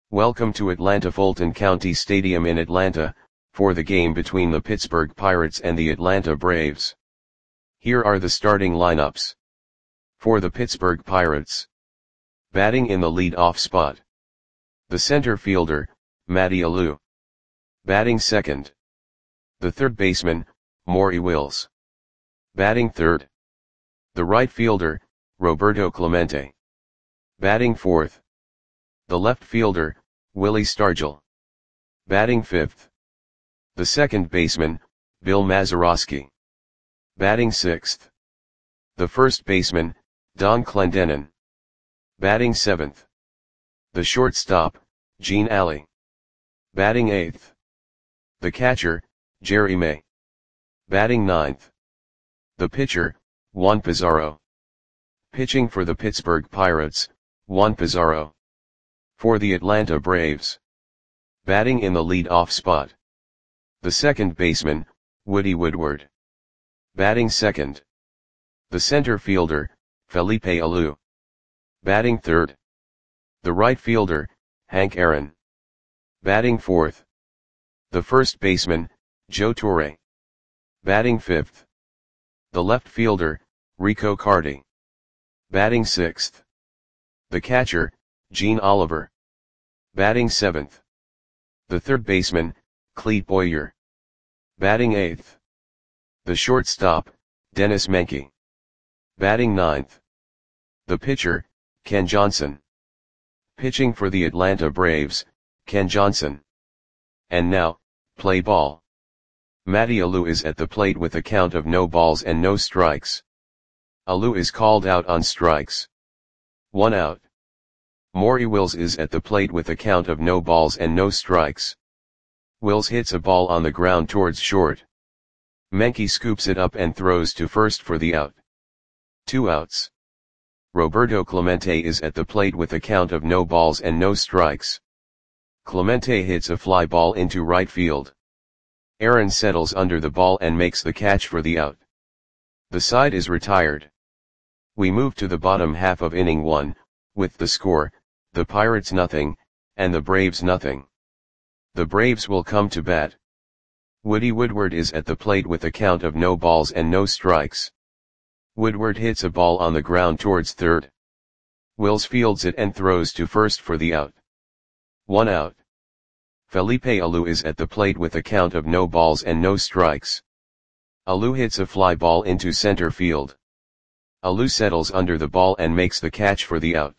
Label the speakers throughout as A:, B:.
A: Welcome to Atlanta Fulton County Stadium in Atlanta, for the game between the Pittsburgh Pirates and the Atlanta Braves. Here are the starting lineups. For the Pittsburgh Pirates. Batting in the lead-off spot. The center fielder, Matty Alou. Batting second. The third baseman, Maury Wills. Batting third. The right fielder, Roberto Clemente. Batting fourth. The left fielder, Willie Stargell. Batting fifth. The second baseman, Bill Mazeroski. Batting sixth. The first baseman, Don Clendenon. Batting seventh. The shortstop, Gene Alley. Batting eighth. The catcher, Jerry May. Batting ninth. The pitcher, Juan Pizarro. Pitching for the Pittsburgh Pirates, Juan Pizarro. For the Atlanta Braves. Batting in the lead-off spot. The second baseman, Woody Woodward. Batting second. The center fielder, Felipe Alou. Batting third. The right fielder, Hank Aaron. Batting fourth. The first baseman, Joe Torre. Batting fifth. The left fielder, Rico Carty. Batting sixth. The catcher, Gene Oliver. Batting seventh. The third baseman, Clete Boyer. Batting eighth. The shortstop, Dennis Menke. Batting ninth. The pitcher, Ken Johnson. Pitching for the Atlanta Braves, Ken Johnson. And now, play ball. Matty Alou is at the plate with a count of no balls and no strikes. Alou is called out on strikes. 1 out. Maury Wills is at the plate with a count of no balls and no strikes. Wills hits a ball on the ground towards short. Menke scoops it up and throws to first for the out. 2 outs. Roberto Clemente is at the plate with a count of no balls and no strikes. Clemente hits a fly ball into right field. Aaron settles under the ball and makes the catch for the out. The side is retired. We move to the bottom half of inning 1, with the score, the Pirates nothing, and the Braves nothing. The Braves will come to bat. Woody Woodward is at the plate with a count of no balls and no strikes. Woodward hits a ball on the ground towards third. Wills fields it and throws to first for the out. 1 out. Felipe Alou is at the plate with a count of no balls and no strikes. Alou hits a fly ball into center field. Alou settles under the ball and makes the catch for the out.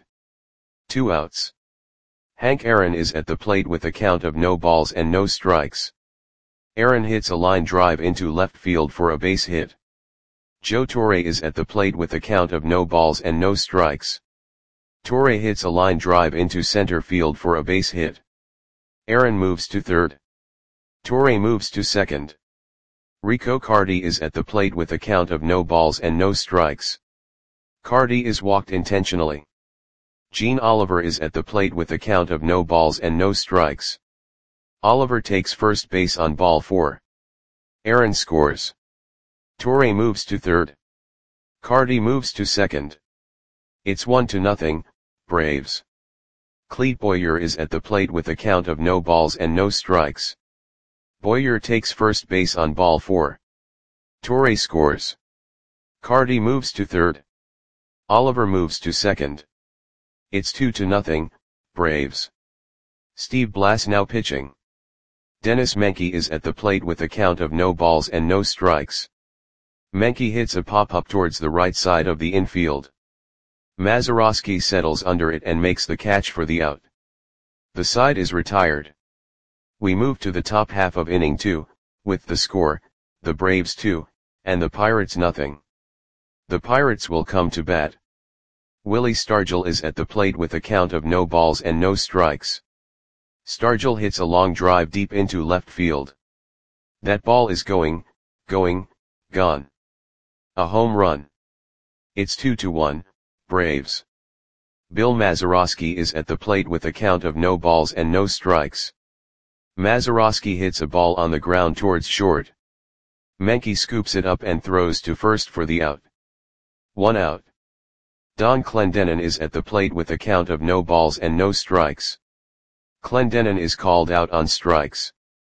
A: 2 outs. Hank Aaron is at the plate with a count of no balls and no strikes. Aaron hits a line drive into left field for a base hit. Joe Torre is at the plate with a count of no balls and no strikes. Torre hits a line drive into center field for a base hit. Aaron moves to third. Torre moves to second. Rico Carty is at the plate with a count of no balls and no strikes. Carty is walked intentionally. Gene Oliver is at the plate with a count of no balls and no strikes. Oliver takes first base on ball 4. Aaron scores. Torre moves to third. Carty moves to second. It's 1-0, Braves. Clete Boyer is at the plate with a count of no balls and no strikes. Boyer takes first base on ball 4. Torre scores. Carty moves to third. Oliver moves to second. It's 2-0, Braves. Steve Blass now pitching. Dennis Menke is at the plate with a count of no balls and no strikes. Menke hits a pop-up towards the right side of the infield. Mazeroski settles under it and makes the catch for the out. The side is retired. We move to the top half of inning 2, with the score, the Braves 2, and the Pirates nothing. The Pirates will come to bat. Willie Stargell is at the plate with a count of no balls and no strikes. Stargell hits a long drive deep into left field. That ball is gone. A home run. It's 2-1, Braves. Bill Mazeroski is at the plate with a count of no balls and no strikes. Mazeroski hits a ball on the ground towards short. Menke scoops it up and throws to first for the out. 1 out. Don Clendenon is at the plate with a count of no balls and no strikes. Clendenin is called out on strikes.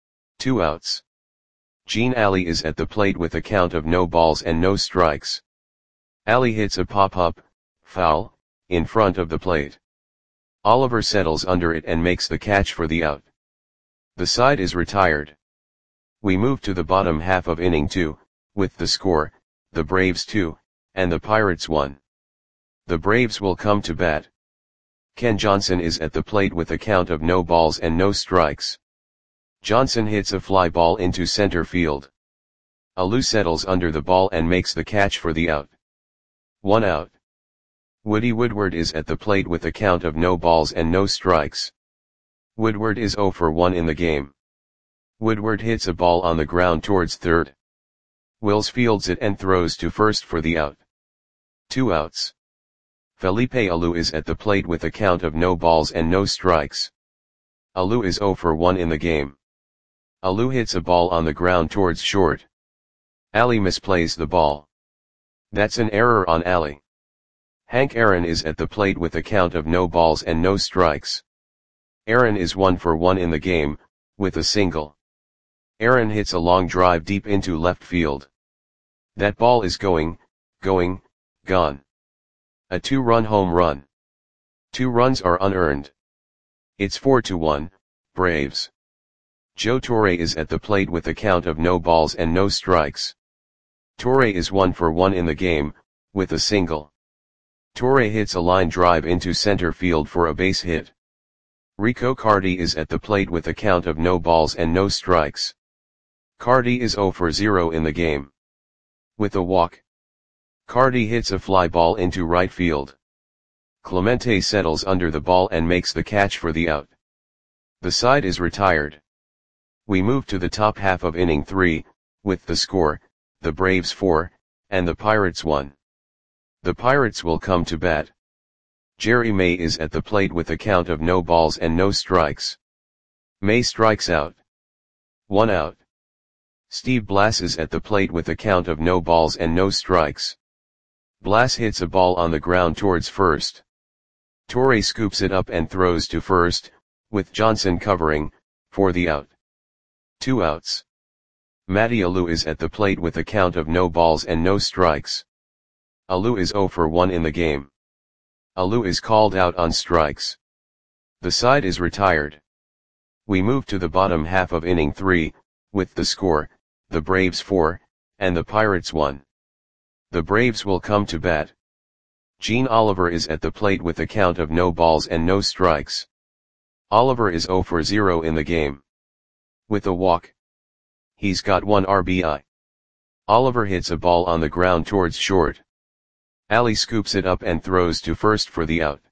A: 2 outs. Gene Ali is at the plate with a count of no balls and no strikes. Ali hits a pop-up, foul, in front of the plate. Oliver settles under it and makes the catch for the out. The side is retired. We move to the bottom half of inning 2, with the score, the Braves 2, and the Pirates 1. The Braves will come to bat. Ken Johnson is at the plate with a count of no balls and no strikes. Johnson hits a fly ball into center field. Alou settles under the ball and makes the catch for the out. 1 out. Woody Woodward is at the plate with a count of no balls and no strikes. Woodward is 0 for 1 in the game. Woodward hits a ball on the ground towards third. Wills fields it and throws to first for the out. 2 outs. Felipe Alou is at the plate with a count of no balls and no strikes. Alou is 0 for 1 in the game. Alou hits a ball on the ground towards short. Ali misplays the ball. That's an error on Ali. Hank Aaron is at the plate with a count of no balls and no strikes. Aaron is 1 for 1 in the game, with a single. Aaron hits a long drive deep into left field. That ball is going, gone. A 2-run home run. 2 runs are unearned. It's 4-1, Braves. Joe Torre is at the plate with a count of no balls and no strikes. Torre is 1 for 1 in the game, with a single. Torre hits a line drive into center field for a base hit. Rico Cardi is at the plate with a count of no balls and no strikes. Cardi is 0 for 0 in the game. With a walk. Cardi hits a fly ball into right field. Clemente settles under the ball and makes the catch for the out. The side is retired. We move to the top half of inning 3, with the score, the Braves 4, and the Pirates 1. The Pirates will come to bat. Jerry May is at the plate with a count of no balls and no strikes. May strikes out. 1 out. Steve Blass is at the plate with a count of no balls and no strikes. Blass hits a ball on the ground towards first. Torre scoops it up and throws to first, with Johnson covering, for the out. 2 outs. Matty Alou is at the plate with a count of no balls and no strikes. Alou is 0 for 1 in the game. Alou is called out on strikes. The side is retired. We move to the bottom half of inning 3, with the score, the Braves 4, and the Pirates 1. The Braves will come to bat. Gene Oliver is at the plate with a count of no balls and no strikes. Oliver is 0 for 0 in the game. With a walk. He's got 1 RBI. Oliver hits a ball on the ground towards short. Ali scoops it up and throws to first for the out.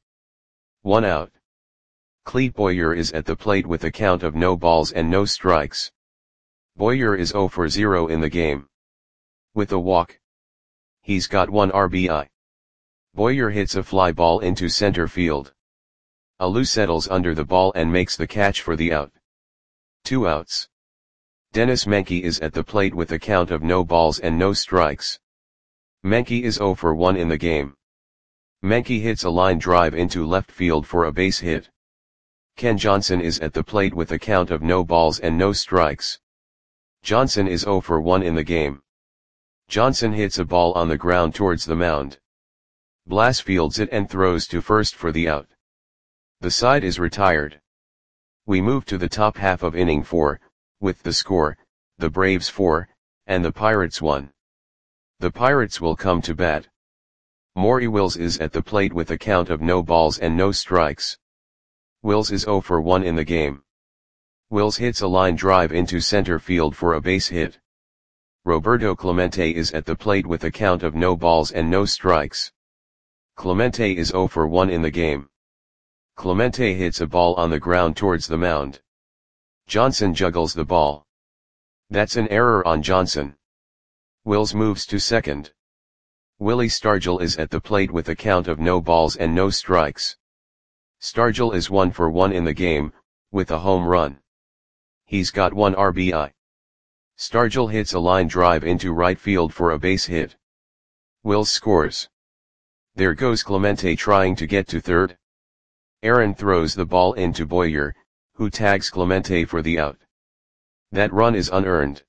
A: 1 out. Clete Boyer is at the plate with a count of no balls and no strikes. Boyer is 0 for 0 in the game. With a walk. He's got 1 RBI. Boyer hits a fly ball into center field. Alou settles under the ball and makes the catch for the out. 2 outs. Dennis Menke is at the plate with a count of no balls and no strikes. Menke is 0 for 1 in the game. Menke hits a line drive into left field for a base hit. Ken Johnson is at the plate with a count of no balls and no strikes. Johnson is 0 for 1 in the game. Johnson hits a ball on the ground towards the mound. Blass fields it and throws to first for the out. The side is retired. We move to the top half of inning 4, with the score, the Braves 4, and the Pirates 1. The Pirates will come to bat. Maury Wills is at the plate with a count of no balls and no strikes. Wills is 0 for 1 in the game. Wills hits a line drive into center field for a base hit. Roberto Clemente is at the plate with a count of no balls and no strikes. Clemente is 0 for 1 in the game. Clemente hits a ball on the ground towards the mound. Johnson juggles the ball. That's an error on Johnson. Wills moves to second. Willie Stargell is at the plate with a count of no balls and no strikes. Stargell is 1 for 1 in the game, with a home run. He's got 1 RBI. Stargell hits a line drive into right field for a base hit. Wills scores. There goes Clemente trying to get to third. Aaron throws the ball into Boyer, who tags Clemente for the out. That run is unearned.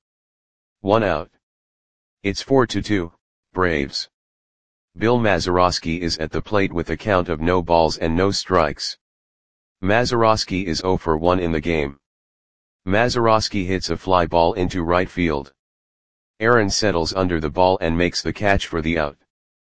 A: 1 out. It's 4-2, Braves. Bill Mazeroski is at the plate with a count of no balls and no strikes. Mazeroski is 0 for 1 in the game. Mazeroski hits a fly ball into right field. Aaron settles under the ball and makes the catch for the out.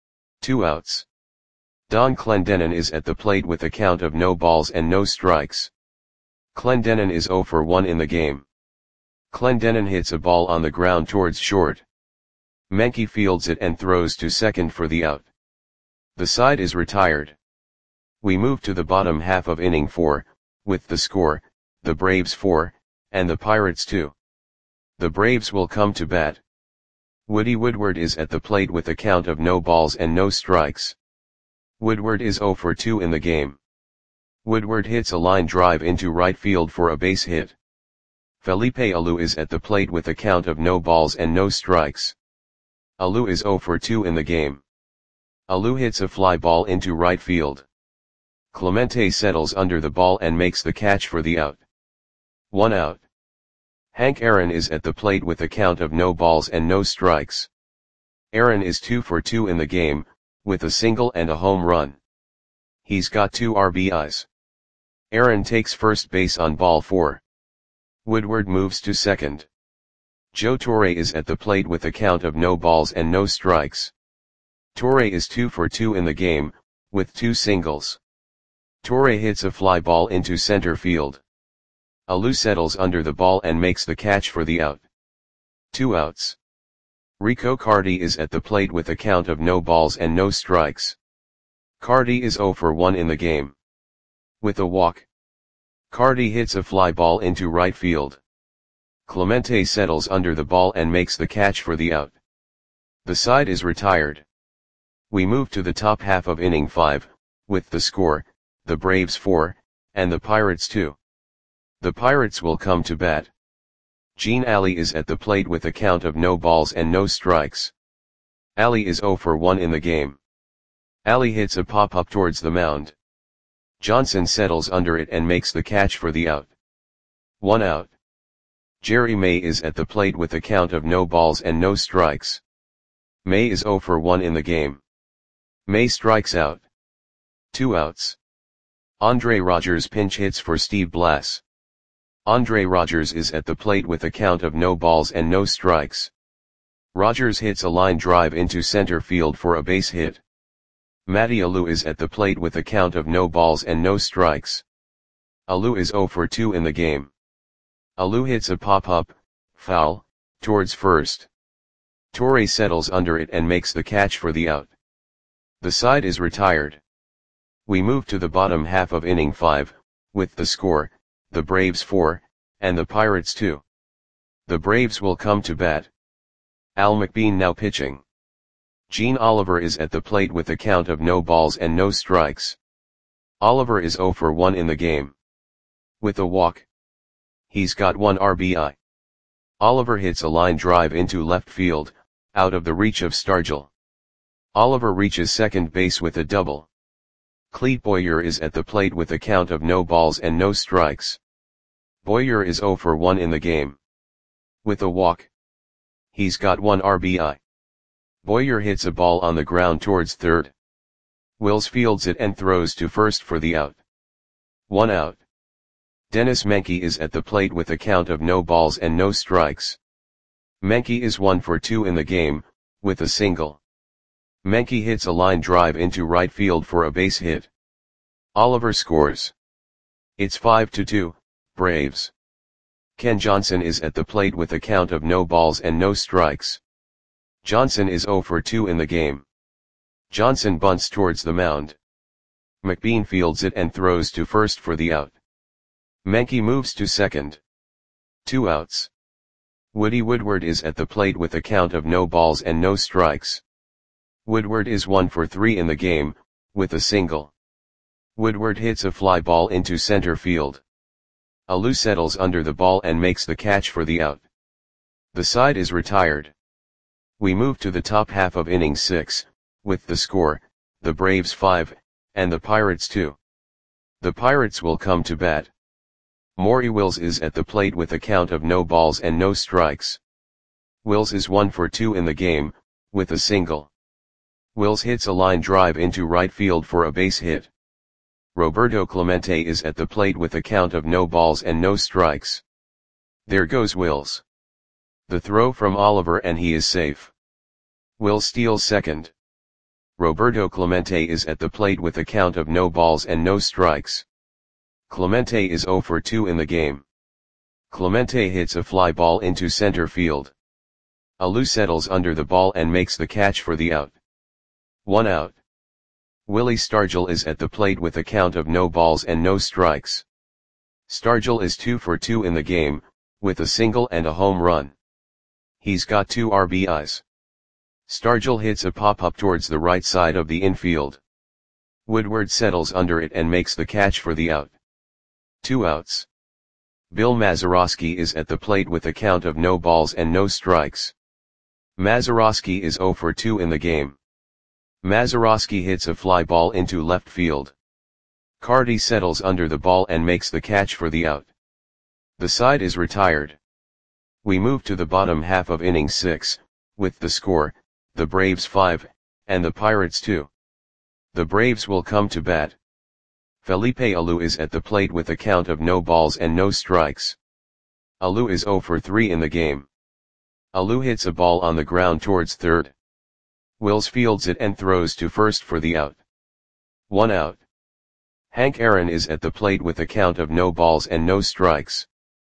A: 2 outs. Don Clendenon is at the plate with a count of no balls and no strikes. Clendenon is 0 for 1 in the game. Clendenon hits a ball on the ground towards short. Menke fields it and throws to second for the out. The side is retired. We move to the bottom half of inning 4, with the score, the Braves 4, and the Pirates 2. The Braves will come to bat. Woody Woodward is at the plate with a count of no balls and no strikes. Woodward is 0 for 2 in the game. Woodward hits a line drive into right field for a base hit. Felipe Alou is at the plate with a count of no balls and no strikes. Alou is 0 for 2 in the game. Alou hits a fly ball into right field. Clemente settles under the ball and makes the catch for the out. 1 out. Hank Aaron is at the plate with a count of no balls and no strikes. Aaron is 2 for 2 in the game, with a single and a home run. He's got 2 RBIs. Aaron takes first base on ball 4. Woodward moves to second. Joe Torre is at the plate with a count of no balls and no strikes. Torre is 2 for 2 in the game, with 2 singles. Torre hits a fly ball into center field. Alou settles under the ball and makes the catch for the out. 2 outs. Rico Cardi is at the plate with a count of no balls and no strikes. Cardi is 0 for 1 in the game. With a walk. Cardi hits a fly ball into right field. Clemente settles under the ball and makes the catch for the out. The side is retired. We move to the top half of inning 5, with the score, the Braves 4, and the Pirates 2. The Pirates will come to bat. Gene Alley is at the plate with a count of no balls and no strikes. Alley is 0 for 1 in the game. Alley hits a pop-up towards the mound. Johnson settles under it and makes the catch for the out. 1 out. Jerry May is at the plate with a count of no balls and no strikes. May is 0 for 1 in the game. May strikes out. 2 outs. Andre Rogers pinch hits for Steve Blass. Andre Rogers is at the plate with a count of no balls and no strikes. Rogers hits a line drive into center field for a base hit. Matty Alou is at the plate with a count of no balls and no strikes. Alou is 0 for 2 in the game. Alou hits a pop-up, foul, towards first. Torre settles under it and makes the catch for the out. The side is retired. We move to the bottom half of inning 5, with the score, the Braves 4, and the Pirates 2. The Braves will come to bat. Al McBean now pitching. Gene Oliver is at the plate with a count of no balls and no strikes. Oliver is 0 for 1 in the game. With a walk. He's got 1 RBI. Oliver hits a line drive into left field, out of the reach of Stargell. Oliver reaches second base with a double. Clete Boyer is at the plate with a count of no balls and no strikes. Boyer is 0 for 1 in the game. With a walk. He's got 1 RBI. Boyer hits a ball on the ground towards third. Wills fields it and throws to first for the out. 1 out. Dennis Menke is at the plate with a count of no balls and no strikes. Menke is 1 for 2 in the game, with a single. Menke hits a line drive into right field for a base hit. Oliver scores. It's 5-2, Braves. Ken Johnson is at the plate with a count of no balls and no strikes. Johnson is 0 for 2 in the game. Johnson bunts towards the mound. McBean fields it and throws to first for the out. Menke moves to second. 2 outs. Woody Woodward is at the plate with a count of no balls and no strikes. Woodward is 1 for 3 in the game, with a single. Woodward hits a fly ball into center field. Alou settles under the ball and makes the catch for the out. The side is retired. We move to the top half of inning 6, with the score, the Braves 5, and the Pirates 2. The Pirates will come to bat. Maury Wills is at the plate with a count of no balls and no strikes. Wills is 1 for 2 in the game, with a single. Wills hits a line drive into right field for a base hit. Roberto Clemente is at the plate with a count of no balls and no strikes. There goes Wills. The throw from Oliver and he is safe. Wills steals second. Roberto Clemente is at the plate with a count of no balls and no strikes. Clemente is 0 for 2 in the game. Clemente hits a fly ball into center field. Alou settles under the ball and makes the catch for the out. 1 out. Willie Stargell is at the plate with a count of no balls and no strikes. Stargell is 2 for 2 in the game, with a single and a home run. He's got 2 RBIs. Stargell hits a pop-up towards the right side of the infield. Woodward settles under it and makes the catch for the out. 2 outs. Bill Mazeroski is at the plate with a count of no balls and no strikes. Mazeroski is 0 for 2 in the game. Mazeroski hits a fly ball into left field. Cardi settles under the ball and makes the catch for the out. The side is retired. We move to the bottom half of inning 6, with the score, the Braves 5, and the Pirates 2. The Braves will come to bat. Felipe Alou is at the plate with a count of no balls and no strikes. Alou is 0 for 3 in the game. Alou hits a ball on the ground towards third. Wills fields it and throws to first for the out. 1 out. Hank Aaron is at the plate with a count of no balls and no strikes.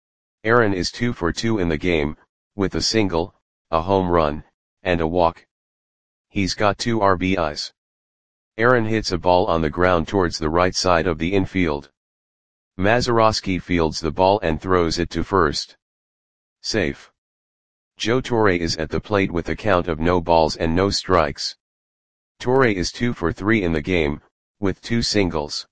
A: Aaron is 2 for 2 in the game, with a single, a home run, and a walk. He's got 2 RBIs. Aaron hits a ball on the ground towards the right side of the infield. Mazeroski fields the ball and throws it to first. Safe. Joe Torre is at the plate with a count of no balls and no strikes. Torre is 2 for 3 in the game, with 2 singles.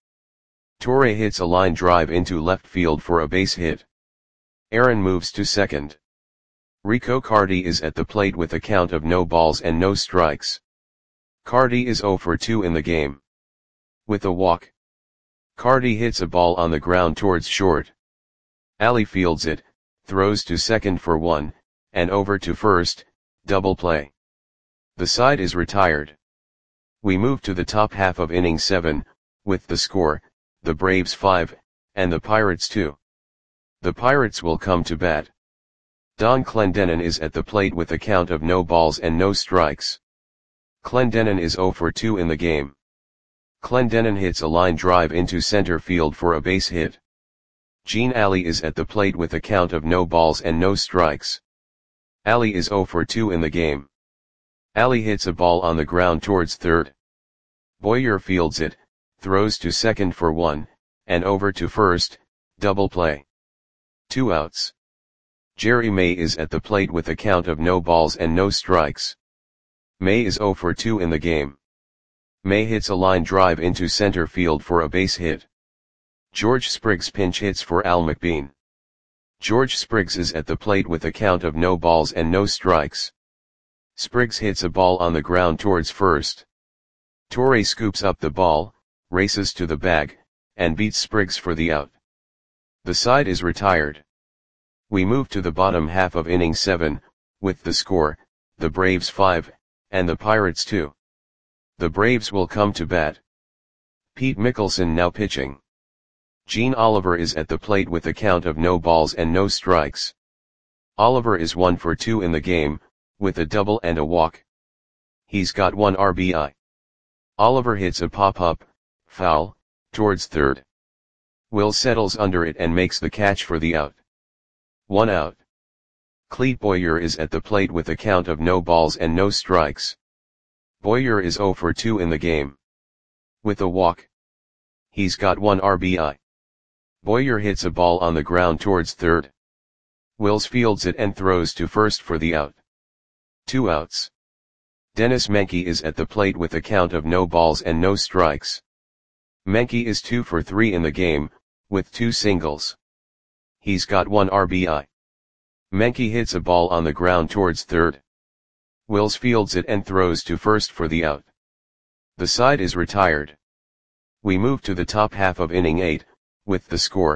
A: Torre hits a line drive into left field for a base hit. Aaron moves to second. Rico Cardi is at the plate with a count of no balls and no strikes. Cardi is 0 for 2 in the game. With a walk. Cardi hits a ball on the ground towards short. Ali fields it, throws to second for 1, and over to first, double play. The side is retired. We move to the top half of inning 7, with the score, the Braves 5, and the Pirates 2. The Pirates will come to bat. Don Clendenon is at the plate with a count of no balls and no strikes. Clendenon is 0 for 2 in the game. Clendenon hits a line drive into center field for a base hit. Gene Ali is at the plate with a count of no balls and no strikes. Ali is 0 for 2 in the game. Ali hits a ball on the ground towards third. Boyer fields it, throws to second for 1, and over to first, double play. 2 outs. Jerry May is at the plate with a count of no balls and no strikes. May is 0 for 2 in the game. May hits a line drive into center field for a base hit. George Spriggs pinch hits for Al McBean. George Spriggs is at the plate with a count of no balls and no strikes. Spriggs hits a ball on the ground towards first. Torre scoops up the ball, races to the bag, and beats Spriggs for the out. The side is retired. We move to the bottom half of inning 7, with the score, the Braves 5, and the Pirates 2. The Braves will come to bat. Pete Mickelson now pitching. Gene Oliver is at the plate with a count of no balls and no strikes. Oliver is 1 for 2 in the game, with a double and a walk. He's got 1 RBI. Oliver hits a pop-up, foul, towards third. Will settles under it and makes the catch for the out. 1 out. Clete Boyer is at the plate with a count of no balls and no strikes. Boyer is 0 for 2 in the game. With a walk. He's got 1 RBI. Boyer hits a ball on the ground towards third. Wills fields it and throws to first for the out. 2 outs. Dennis Menke is at the plate with a count of no balls and no strikes. Menke is 2 for 3 in the game, with 2 singles. He's got 1 RBI. Menke hits a ball on the ground towards third. Wills fields it and throws to first for the out. The side is retired. We move to the top half of inning 8, with the score,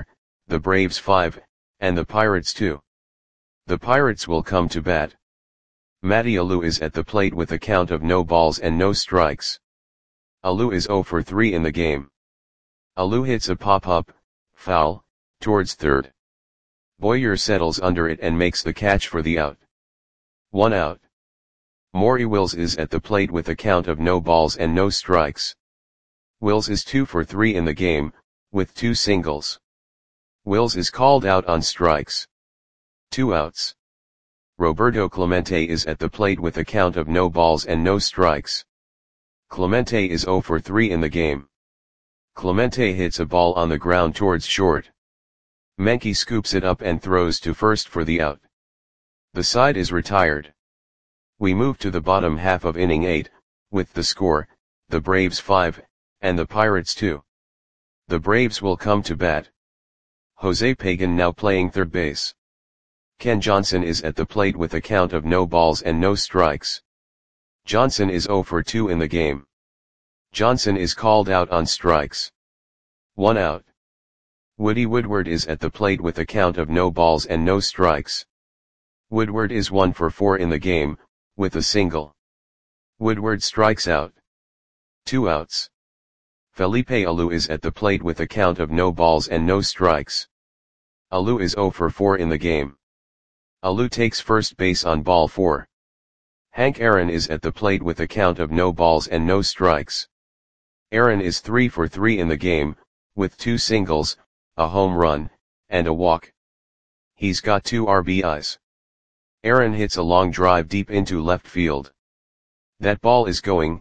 A: the Braves 5, and the Pirates 2. The Pirates will come to bat. Matty Alou is at the plate with a count of no balls and no strikes. Alou is 0 for 3 in the game. Alou hits a pop-up, foul, towards third. Boyer settles under it and makes the catch for the out. 1 out. Maury Wills is at the plate with a count of no balls and no strikes. Wills is 2 for 3 in the game, with 2 singles. Wills is called out on strikes. 2 outs. Roberto Clemente is at the plate with a count of no balls and no strikes. Clemente is 0 for 3 in the game. Clemente hits a ball on the ground towards short. Menke scoops it up and throws to first for the out. The side is retired. We move to the bottom half of inning 8, with the score, the Braves 5, and the Pirates 2. The Braves will come to bat. Jose Pagan now playing third base. Ken Johnson is at the plate with a count of no balls and no strikes. Johnson is 0 for 2 in the game. Johnson is called out on strikes. 1 out. Woody Woodward is at the plate with a count of no balls and no strikes. Woodward is 1 for 4 in the game, with a single. Woodward strikes out. 2 outs. Felipe Alou is at the plate with a count of no balls and no strikes. Alou is 0 for 4 in the game. Alou takes first base on ball 4. Hank Aaron is at the plate with a count of no balls and no strikes. Aaron is 3 for 3 in the game, with 2 singles, a home run, and a walk. He's got 2 RBIs. Aaron hits a long drive deep into left field. That ball is gone.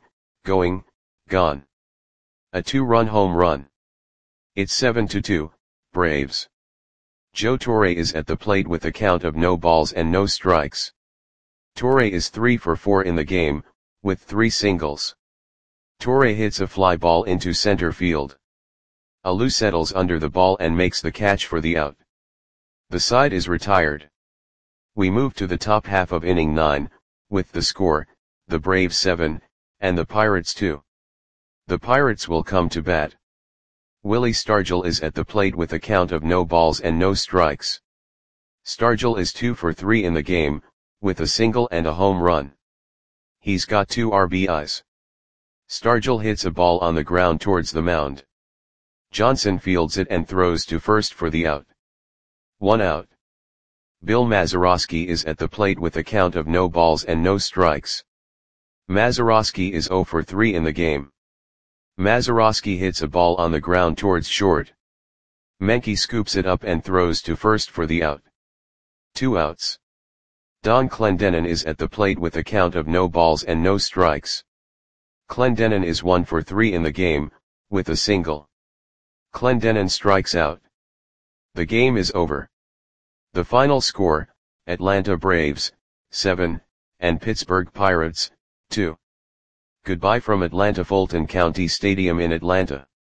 A: A 2-run home run. It's 7-2, Braves. Joe Torre is at the plate with a count of no balls and no strikes. Torre is 3 for 4 in the game, with 3 singles. Torre hits a fly ball into center field. Alou settles under the ball and makes the catch for the out. The side is retired. We move to the top half of inning 9, with the score, the Braves 7, and the Pirates 2. The Pirates will come to bat. Willie Stargell is at the plate with a count of no balls and no strikes. Stargell is 2 for 3 in the game, with a single and a home run. He's got 2 RBIs. Stargell hits a ball on the ground towards the mound. Johnson fields it and throws to first for the out. 1 out. Bill Mazeroski is at the plate with a count of no balls and no strikes. Mazeroski is 0 for 3 in the game. Mazeroski hits a ball on the ground towards short. Menke scoops it up and throws to first for the out. 2 outs. Don Clendenon is at the plate with a count of no balls and no strikes. Clendenon is 1 for 3 in the game, with a single. Clendenon strikes out. The game is over. The final score, Atlanta Braves, 7, and Pittsburgh Pirates, 2. Goodbye from Atlanta Fulton County Stadium in Atlanta.